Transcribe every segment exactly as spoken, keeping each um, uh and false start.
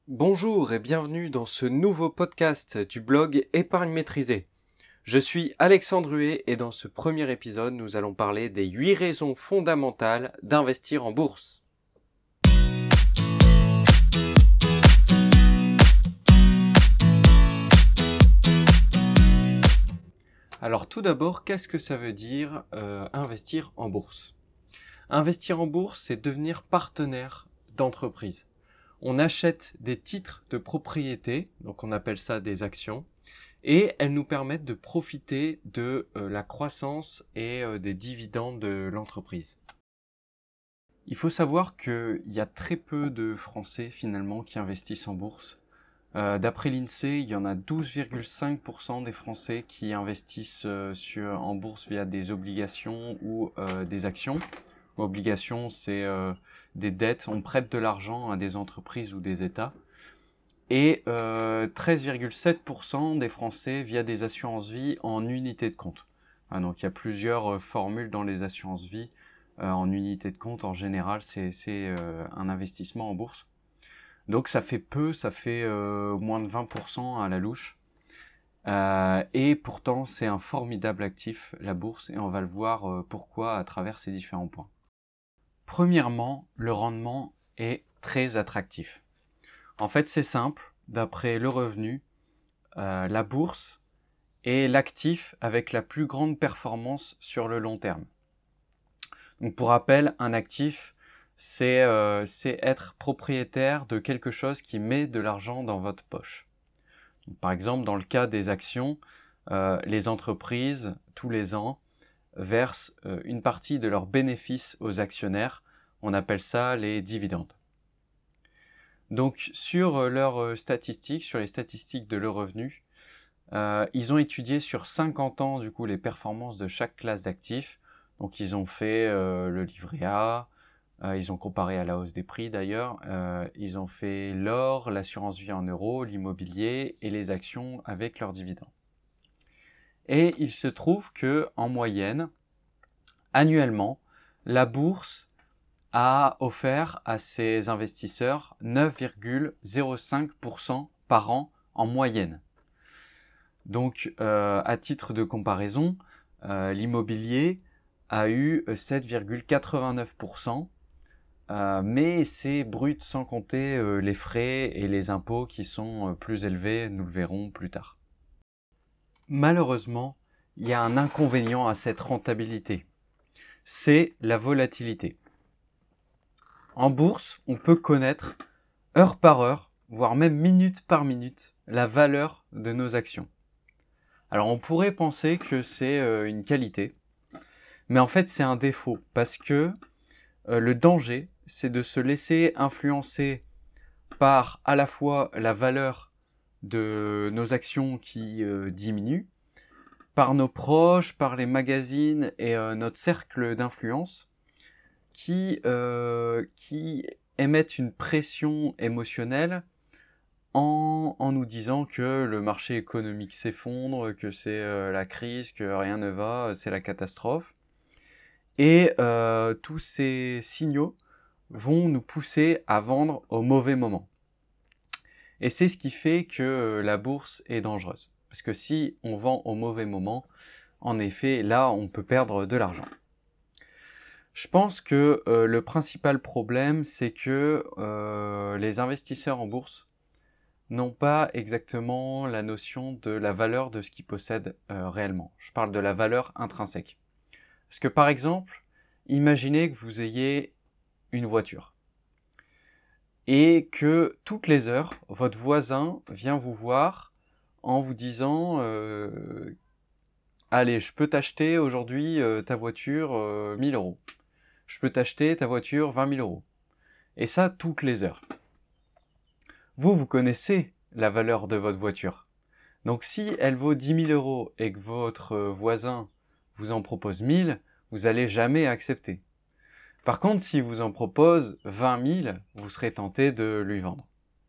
Bonjour et bienvenue dans ce nouveau podcast du blog Épargne maîtrisée. Je suis Alexandre Huet et dans ce premier épisode, nous allons parler des huit raisons fondamentales d'investir en bourse. Alors tout d'abord, qu'est-ce que ça veut dire euh, investir en bourse ? Investir en bourse, c'est devenir partenaire d'entreprise. On achète des titres de propriété, donc on appelle ça des actions, et elles nous permettent de profiter de euh, la croissance et euh, des dividendes de l'entreprise. Il faut savoir qu'il y a très peu de Français finalement qui investissent en bourse. Euh, d'après l'INSEE, il y en a douze virgule cinq pour cent des Français qui investissent euh, sur, en bourse via des obligations ou euh, des actions. Obligations, c'est euh, des dettes, on prête de l'argent à des entreprises ou des États. Et euh, treize virgule sept pour cent des Français via des assurances-vie en unité de compte. Ah, donc il y a plusieurs euh, formules dans les assurances-vie. Euh, en unité de compte, en général, c'est, c'est euh, un investissement en bourse. Donc ça fait peu, ça fait euh, moins de vingt pour cent à la louche. Euh, et pourtant, c'est un formidable actif, la bourse, et on va le voir euh, pourquoi à travers ces différents points. Premièrement, le rendement est très attractif. En fait, c'est simple, d'après le revenu, euh, la bourse est l'actif avec la plus grande performance sur le long terme. Donc pour rappel, un actif, c'est, euh, c'est être propriétaire de quelque chose qui met de l'argent dans votre poche. Donc, par exemple, dans le cas des actions, euh, les entreprises, tous les ans, versent euh, une partie de leurs bénéfices aux actionnaires. On appelle ça les dividendes. Donc sur euh, leurs euh, statistiques, sur les statistiques de leur revenu, euh, ils ont étudié sur cinquante ans du coup les performances de chaque classe d'actifs. Donc ils ont fait euh, le livret A, euh, ils ont comparé à la hausse des prix d'ailleurs, euh, ils ont fait l'or, l'assurance vie en euros, l'immobilier et les actions avec leurs dividendes. Et il se trouve que en moyenne, annuellement, la bourse a offert à ses investisseurs neuf virgule zéro cinq pour cent par an en moyenne. Donc, euh, à titre de comparaison, euh, l'immobilier a eu sept virgule quatre-vingt-neuf pour cent, euh, mais c'est brut sans compter euh, les frais et les impôts qui sont euh, plus élevés, nous le verrons plus tard. Malheureusement, il y a un inconvénient à cette rentabilité, c'est la volatilité. En bourse, on peut connaître heure par heure, voire même minute par minute, la valeur de nos actions. Alors on pourrait penser que c'est euh, une qualité, mais en fait c'est un défaut, parce que euh, le danger, c'est de se laisser influencer par à la fois la valeur de nos actions qui euh, diminue, par nos proches, par les magazines et euh, notre cercle d'influence, qui, euh, qui émettent une pression émotionnelle en, en nous disant que le marché économique s'effondre, que c'est euh, la crise, que rien ne va, c'est la catastrophe. Et euh, tous ces signaux vont nous pousser à vendre au mauvais moment. Et c'est ce qui fait que euh, la bourse est dangereuse. Parce que si on vend au mauvais moment, en effet, là, on peut perdre de l'argent. Je pense que euh, le principal problème, c'est que euh, les investisseurs en bourse n'ont pas exactement la notion de la valeur de ce qu'ils possèdent euh, réellement. Je parle de la valeur intrinsèque. Parce que par exemple, imaginez que vous ayez une voiture et que toutes les heures, votre voisin vient vous voir en vous disant euh, « Allez, je peux t'acheter aujourd'hui euh, ta voiture euh, mille euros. Je peux t'acheter ta voiture vingt mille euros. » Et ça, toutes les heures. Vous, vous connaissez la valeur de votre voiture. Donc si elle vaut dix mille euros et que votre voisin vous en propose mille, vous n'allez jamais accepter. Par contre, si vous en propose vingt mille, vous serez tenté de lui vendre.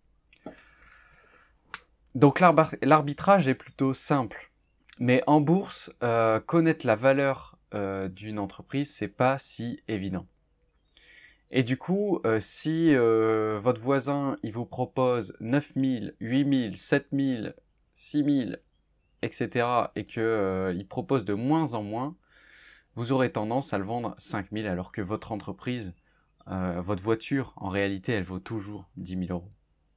Donc l'arbitrage est plutôt simple. Mais en bourse, euh, connaître la valeur euh, d'une entreprise, c'est pas si évident. Et du coup, euh, si euh, votre voisin il vous propose neuf mille, huit mille, sept mille, six mille, et cetera et qu'il euh, propose de moins en moins, vous aurez tendance à le vendre cinq mille alors que votre entreprise, euh, votre voiture, en réalité, elle vaut toujours dix mille euros.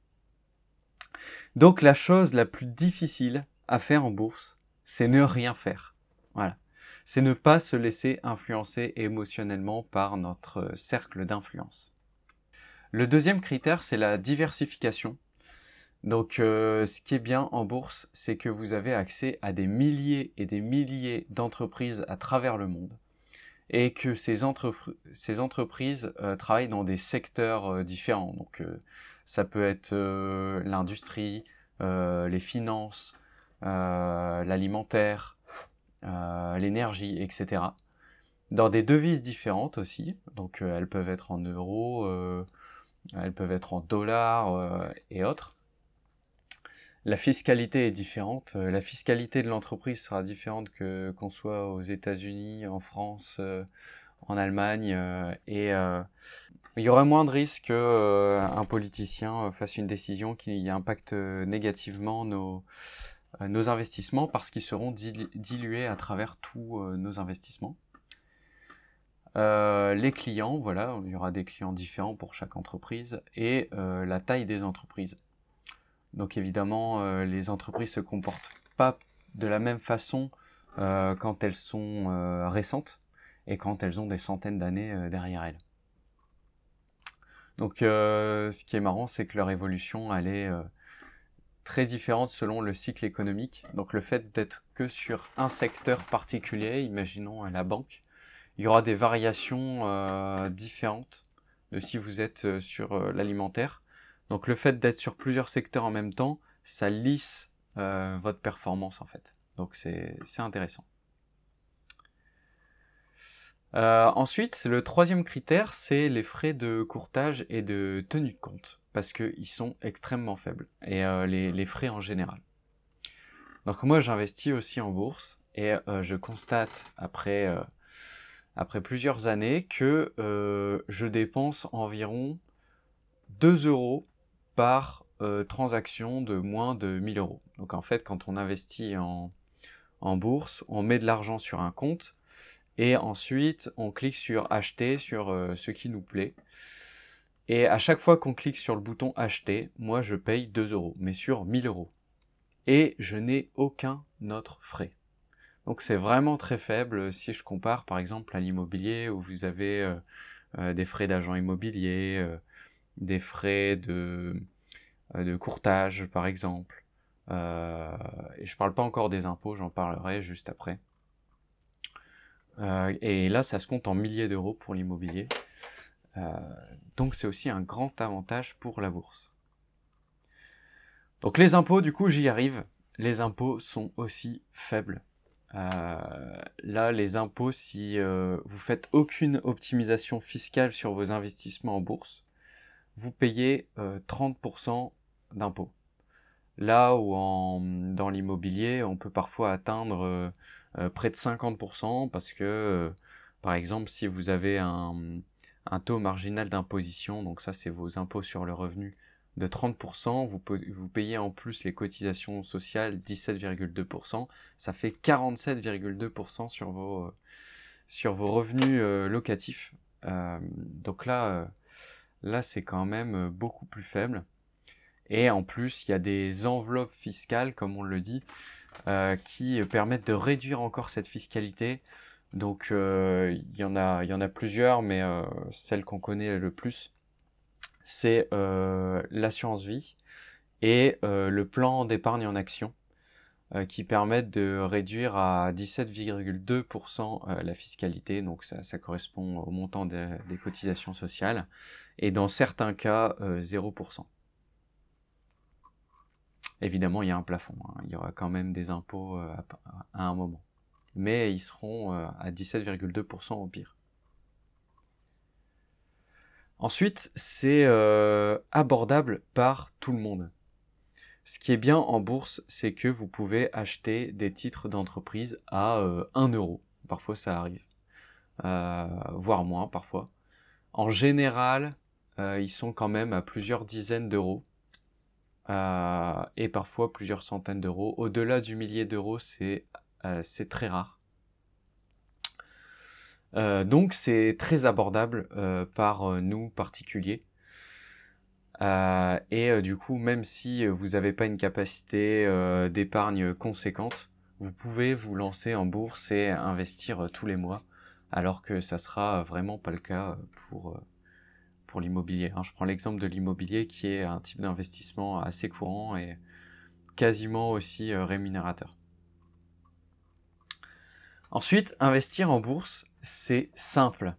Donc la chose la plus difficile à faire en bourse, c'est ne rien faire. Voilà. C'est ne pas se laisser influencer émotionnellement par notre cercle d'influence. Le deuxième critère, c'est la diversification. Donc euh, ce qui est bien en bourse, c'est que vous avez accès à des milliers et des milliers d'entreprises à travers le monde et que ces, entrepr- ces entreprises euh, travaillent dans des secteurs euh, différents. Donc euh, ça peut être euh, l'industrie, euh, les finances, euh, l'alimentaire, euh, l'énergie, et cetera. Dans des devises différentes aussi. Donc euh, elles peuvent être en euros, euh, elles peuvent être en dollars euh, et autres. La fiscalité est différente. Euh, La fiscalité de l'entreprise sera différente que qu'on soit aux États-Unis, en France, euh, en Allemagne, euh, et euh, il y aurait moins de risques qu'un euh, politicien fasse une décision qui impacte euh, négativement nos, euh, nos investissements parce qu'ils seront dil- dilués à travers tous euh, nos investissements. Euh, les clients, voilà, il y aura des clients différents pour chaque entreprise et euh, la taille des entreprises. Donc évidemment, euh, les entreprises se comportent pas de la même façon euh, quand elles sont euh, récentes et quand elles ont des centaines d'années euh, derrière elles. Donc euh, ce qui est marrant, c'est que leur évolution, elle est euh, très différente selon le cycle économique. Donc le fait d'être que sur un secteur particulier, imaginons la banque, il y aura des variations euh, différentes de si vous êtes euh, sur euh, l'alimentaire. Donc le fait d'être sur plusieurs secteurs en même temps, ça lisse euh, votre performance en fait. Donc c'est c'est intéressant. Euh, ensuite, le troisième critère, c'est les frais de courtage et de tenue de compte, parce qu'ils sont extrêmement faibles, et euh, les, les frais en général. Donc moi, j'investis aussi en bourse, et euh, je constate, après, euh, après plusieurs années, que euh, je dépense environ deux euros par euh, transaction de moins de mille euros. Donc en fait, quand on investit en, en bourse, on met de l'argent sur un compte, et ensuite, on clique sur acheter, sur euh, ce qui nous plaît. Et à chaque fois qu'on clique sur le bouton acheter, moi je paye deux euros, mais sur mille euros. Et je n'ai aucun autre frais. Donc c'est vraiment très faible si je compare par exemple à l'immobilier où vous avez euh, euh, des frais d'agent immobilier, euh, des frais de, euh, de courtage par exemple. Euh, et je parle pas encore des impôts, j'en parlerai juste après. Euh, et là, ça se compte en milliers d'euros pour l'immobilier. Euh, donc c'est aussi un grand avantage pour la bourse. Donc les impôts, du coup, j'y arrive. Les impôts sont aussi faibles. Euh, là, les impôts, si euh, vous faites aucune optimisation fiscale sur vos investissements en bourse, vous payez euh, trente pour cent d'impôts. Là où en, dans l'immobilier, on peut parfois atteindre euh, euh, près de cinquante pour cent parce que, euh, par exemple, si vous avez un, un taux marginal d'imposition, donc ça c'est vos impôts sur le revenu, de trente pour cent, vous, vous payez en plus les cotisations sociales dix-sept virgule deux pour cent, ça fait quarante-sept virgule deux pour cent sur vos, sur vos revenus euh, locatifs. Euh, donc là, euh, là c'est quand même beaucoup plus faible. Et en plus, il y a des enveloppes fiscales, comme on le dit, euh, qui permettent de réduire encore cette fiscalité. Donc, euh, il y en a, il y en a plusieurs, mais euh, celle qu'on connaît le plus, c'est euh, l'assurance vie et euh, le plan d'épargne en action, euh, qui permettent de réduire à dix-sept virgule deux pour cent euh, la fiscalité. Donc, ça, ça correspond au montant de, des cotisations sociales. Et dans certains cas, euh, zéro pour cent. Évidemment, il y a un plafond, hein. Il y aura quand même des impôts euh, à, à un moment. Mais ils seront euh, à dix-sept virgule deux pour cent au pire. Ensuite, c'est euh, abordable par tout le monde. Ce qui est bien en bourse, c'est que vous pouvez acheter des titres d'entreprise à euh, un euro. Parfois, ça arrive. Euh, voire moins, parfois. En général, euh, ils sont quand même à plusieurs dizaines d'euros. Euh, et parfois plusieurs centaines d'euros. Au-delà du millier d'euros, c'est euh, c'est très rare. Euh, donc c'est très abordable euh, par euh, nous particuliers. Euh, et euh, du coup, même si vous n'avez pas une capacité euh, d'épargne conséquente, vous pouvez vous lancer en bourse et investir euh, tous les mois, alors que ça sera vraiment pas le cas pour euh, pour l'immobilier. Hein. Je prends l'exemple de l'immobilier qui est un type d'investissement assez courant et quasiment aussi euh, rémunérateur. Ensuite, investir en bourse, c'est simple.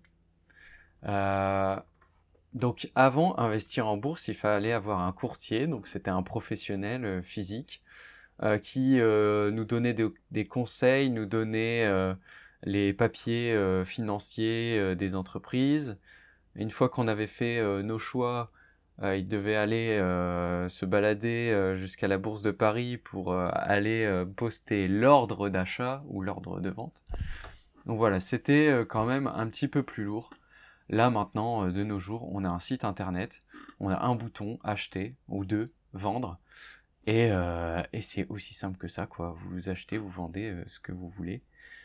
Euh, donc avant, investir en bourse, il fallait avoir un courtier, donc c'était un professionnel euh, physique euh, qui euh, nous donnait des, des conseils, nous donnait euh, les papiers euh, financiers euh, des entreprises. Une fois qu'on avait fait euh, nos choix, euh, il devait aller euh, se balader euh, jusqu'à la bourse de Paris pour euh, aller euh, poster l'ordre d'achat ou l'ordre de vente. Donc voilà, c'était euh, quand même un petit peu plus lourd. Là maintenant, euh, de nos jours, on a un site internet, on a un bouton acheter ou deux vendre, et, euh, et c'est aussi simple que ça, quoi. Vous achetez, vous vendez euh, ce que vous voulez.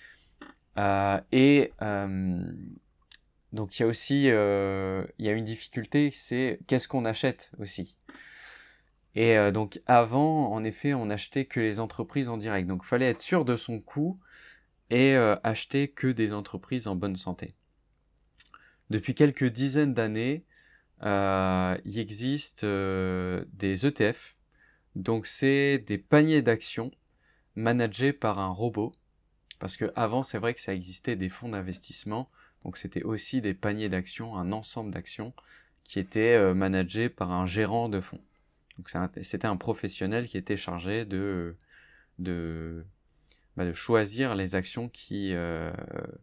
Euh, et euh, donc il y a aussi euh, il y a une difficulté, c'est qu'est-ce qu'on achète aussi. Et euh, donc avant, en effet, on achetait que les entreprises en direct. Donc il fallait être sûr de son coût et euh, acheter que des entreprises en bonne santé. Depuis quelques dizaines d'années, euh, il existe euh, des E T F. Donc c'est des paniers d'actions managés par un robot. Parce que avant, c'est vrai que ça existait des fonds d'investissement. Donc c'était aussi des paniers d'actions, un ensemble d'actions qui étaient euh, managés par un gérant de fonds. Donc c'était un professionnel qui était chargé de, de, bah, de choisir les actions qui, euh,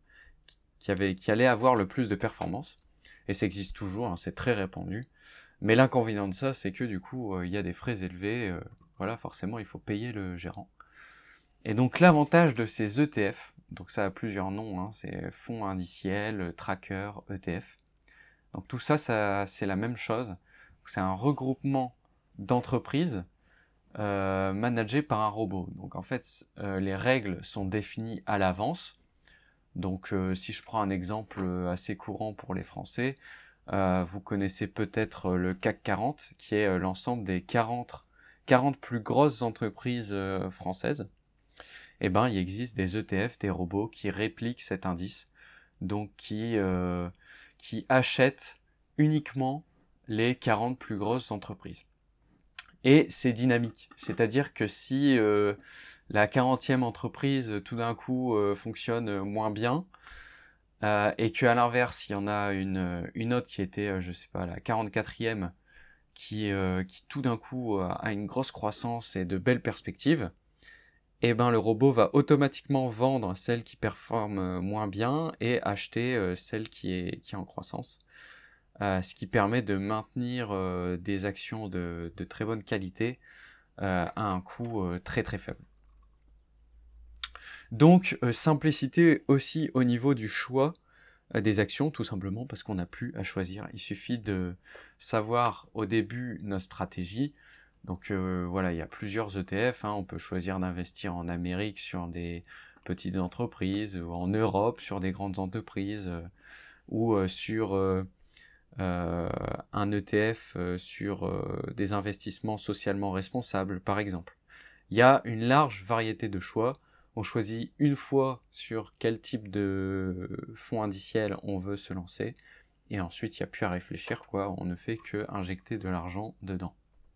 qui, avaient, qui allaient avoir le plus de performance. Et ça existe toujours, hein, c'est très répandu. Mais l'inconvénient de ça, c'est que du coup, euh, il y a des frais élevés. Euh, voilà, forcément, il faut payer le gérant. Et donc l'avantage de ces E T F, donc ça a plusieurs noms, hein, c'est fonds indiciels, tracker, E T F. Donc tout ça, ça c'est la même chose. C'est un regroupement d'entreprises euh, managées par un robot. Donc en fait, euh, les règles sont définies à l'avance. Donc euh, si je prends un exemple assez courant pour les Français, euh, vous connaissez peut-être le C A C quarante, qui est euh, l'ensemble des quarante, quarante plus grosses entreprises euh, françaises. Eh ben, il existe des E T F, des robots qui répliquent cet indice, donc qui, euh, qui achètent uniquement les quarante plus grosses entreprises. Et c'est dynamique, c'est-à-dire que si euh, la quarantième entreprise tout d'un coup euh, fonctionne moins bien, euh, et qu'à l'inverse, il y en a une, une autre qui était, euh, je sais pas, la quarante-quatrième, qui, euh, qui tout d'un coup euh, a une grosse croissance et de belles perspectives, eh ben, le robot va automatiquement vendre celle qui performe moins bien et acheter euh, celle qui est, qui est en croissance. Euh, ce qui permet de maintenir euh, des actions de, de très bonne qualité euh, à un coût euh, très très faible. Donc, euh, simplicité aussi au niveau du choix euh, des actions, tout simplement parce qu'on n'a plus à choisir. Il suffit de savoir au début notre stratégie. Donc euh, voilà, il y a plusieurs E T F, hein. On peut choisir d'investir en Amérique sur des petites entreprises, ou en Europe sur des grandes entreprises, euh, ou euh, sur euh, euh, un E T F euh, sur euh, des investissements socialement responsables, par exemple. Il y a une large variété de choix. On choisit une fois sur quel type de fonds indiciel on veut se lancer, et ensuite il n'y a plus à réfléchir, quoi. On ne fait que injecter de l'argent dedans.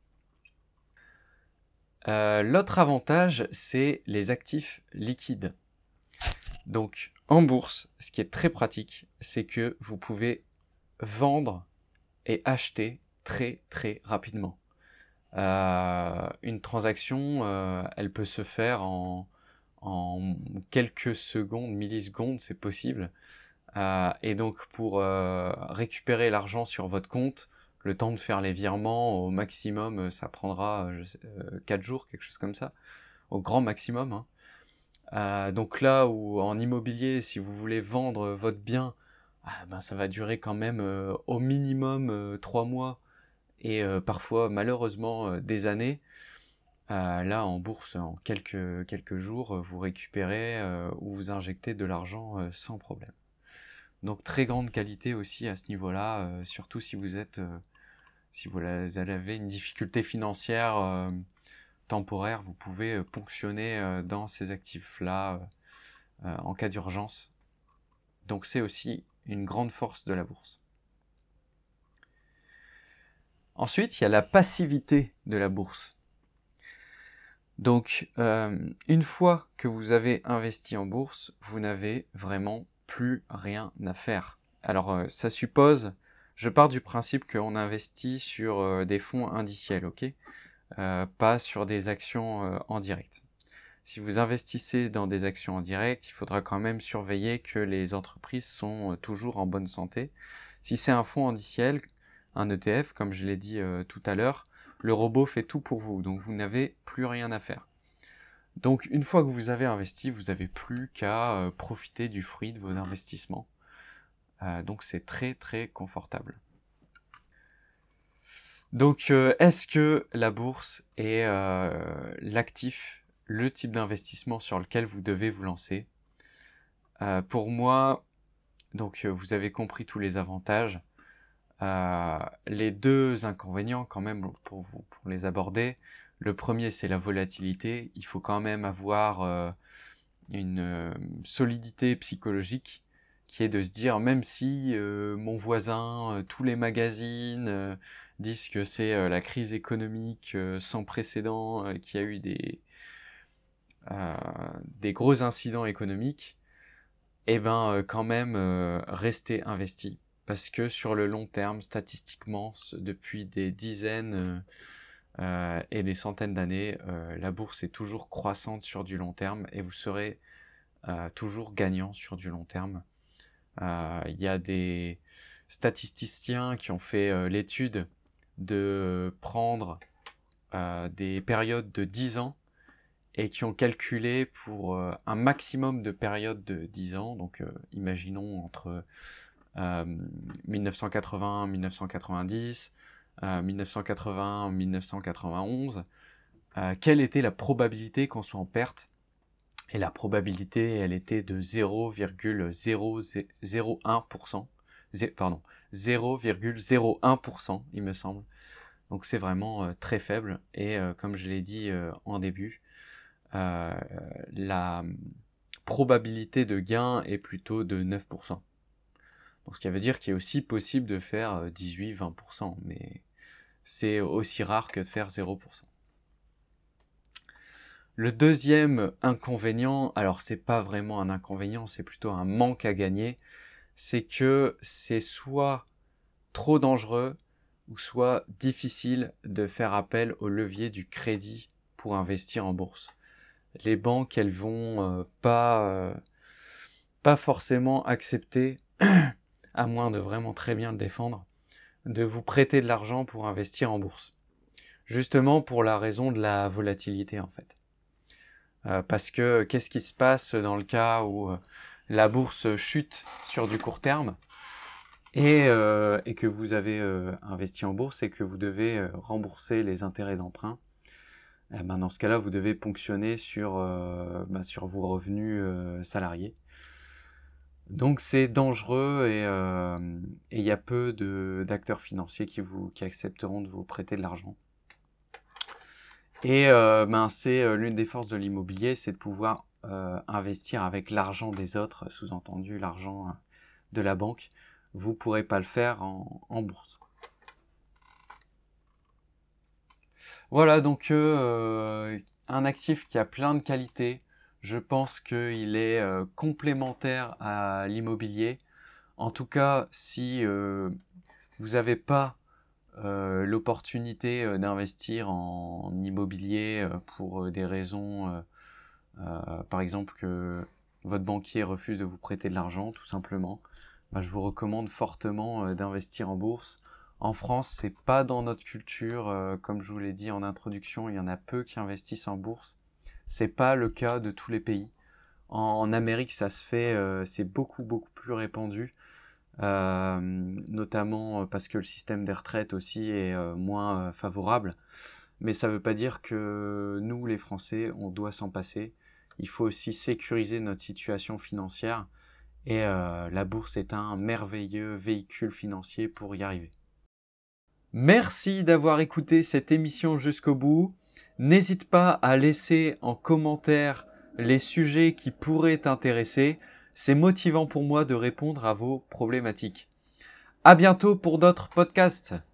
Euh, l'autre avantage, c'est les actifs liquides. Donc, en bourse, ce qui est très pratique, c'est que vous pouvez vendre et acheter très très rapidement. Euh, une transaction, euh, elle peut se faire en, en quelques secondes, millisecondes, c'est possible. Euh, et donc, pour euh, récupérer l'argent sur votre compte, le temps de faire les virements, au maximum, ça prendra je sais, euh, quatre jours, quelque chose comme ça, au grand maximum. Hein. Euh, donc là où en immobilier, si vous voulez vendre votre bien, ah, ben, ça va durer quand même euh, au minimum euh, trois mois et euh, parfois malheureusement euh, des années. Euh, là, en bourse, en quelques, quelques jours, vous récupérez euh, ou vous injectez de l'argent euh, sans problème. Donc très grande qualité aussi à ce niveau-là, euh, surtout si vous êtes, euh, si vous avez une difficulté financière euh, temporaire, vous pouvez euh, ponctionner euh, dans ces actifs-là euh, euh, en cas d'urgence. Donc c'est aussi une grande force de la bourse. Ensuite, il y a la passivité de la bourse. Donc, euh, une fois que vous avez investi en bourse, vous n'avez vraiment plus rien à faire. Alors, euh, ça suppose, je pars du principe qu'on investit sur euh, des fonds indiciels, ok, euh, pas sur des actions euh, en direct. Si vous investissez dans des actions en direct, il faudra quand même surveiller que les entreprises sont euh, toujours en bonne santé. Si c'est un fonds indiciel, un E T F, comme je l'ai dit euh, tout à l'heure, le robot fait tout pour vous, donc vous n'avez plus rien à faire. Donc une fois que vous avez investi, vous n'avez plus qu'à euh, profiter du fruit de vos investissements. Euh, donc c'est très très confortable. Donc euh, est-ce que la bourse est euh, l'actif, le type d'investissement sur lequel vous devez vous lancer? euh, Pour moi, donc euh, vous avez compris tous les avantages. Euh, les deux inconvénients quand même pour, vous, pour les aborder. Le premier, c'est la volatilité. Il faut quand même avoir euh, une euh, solidité psychologique qui est de se dire, même si euh, mon voisin, euh, tous les magazines euh, disent que c'est euh, la crise économique euh, sans précédent, euh, qu'il y a eu des, euh, des gros incidents économiques, et eh ben euh, quand même euh, rester investi. Parce que sur le long terme, statistiquement, depuis des dizaines euh, euh, et des centaines d'années, euh, la bourse est toujours croissante sur du long terme et vous serez euh, toujours gagnant sur du long terme. Il euh, y a des statisticiens qui ont fait euh, l'étude de prendre euh, des périodes de dix ans et qui ont calculé pour euh, un maximum de périodes de dix ans, donc euh, imaginons entre euh, mille neuf cent quatre-vingts mille neuf cent quatre-vingt-dix, euh, mille neuf cent quatre-vingts mille neuf cent quatre-vingt-onze, euh, quelle était la probabilité qu'on soit en perte? Et la probabilité, elle était de zéro virgule zéro zéro un pour cent. Pardon, zéro virgule zéro un pour cent, il me semble. Donc c'est vraiment euh, très faible. Et euh, comme je l'ai dit euh, en début, euh, la probabilité de gain est plutôt de neuf pour cent. Donc ce qui veut dire qu'il est aussi possible de faire dix-huit à vingt pour cent, mais c'est aussi rare que de faire zéro pour cent. Le deuxième inconvénient, alors c'est pas vraiment un inconvénient, c'est plutôt un manque à gagner, c'est que c'est soit trop dangereux ou soit difficile de faire appel au levier du crédit pour investir en bourse. Les banques, elles vont euh, pas, euh, pas forcément accepter, à moins de vraiment très bien le défendre, de vous prêter de l'argent pour investir en bourse. Justement pour la raison de la volatilité en fait. Euh, parce que qu'est-ce qui se passe dans le cas où euh, la bourse chute sur du court terme et, euh, et que vous avez euh, investi en bourse et que vous devez euh, rembourser les intérêts d'emprunt? Eh ben, dans ce cas-là, vous devez ponctionner sur, euh, bah, sur vos revenus euh, salariés. Donc c'est dangereux et euh, il y a peu de, d'acteurs financiers qui, vous, qui accepteront de vous prêter de l'argent. Et euh, ben, c'est euh, l'une des forces de l'immobilier, c'est de pouvoir euh, investir avec l'argent des autres, sous-entendu l'argent euh, de la banque. Vous ne pourrez pas le faire en, en bourse. Voilà, donc euh, un actif qui a plein de qualités. Je pense qu'il est euh, complémentaire à l'immobilier. En tout cas, si euh, vous n'avez pas euh, l'opportunité euh, d'investir en immobilier euh, pour euh, des raisons, euh, euh, par exemple que votre banquier refuse de vous prêter de l'argent, tout simplement, bah, je vous recommande fortement euh, d'investir en bourse. En France, c'est pas dans notre culture, euh, comme je vous l'ai dit en introduction, il y en a peu qui investissent en bourse. C'est pas le cas de tous les pays. En, en Amérique, ça se fait, euh, c'est beaucoup beaucoup plus répandu. euh, notamment parce que le système des retraites aussi est euh, moins euh, favorable. Mais ça ne veut pas dire que nous, les Français, on doit s'en passer. Il faut aussi sécuriser notre situation financière et euh, la bourse est un merveilleux véhicule financier pour y arriver. Merci d'avoir écouté cette émission jusqu'au bout. N'hésite pas à laisser en commentaire les sujets qui pourraient t'intéresser. C'est motivant pour moi de répondre à vos problématiques. À bientôt pour d'autres podcasts.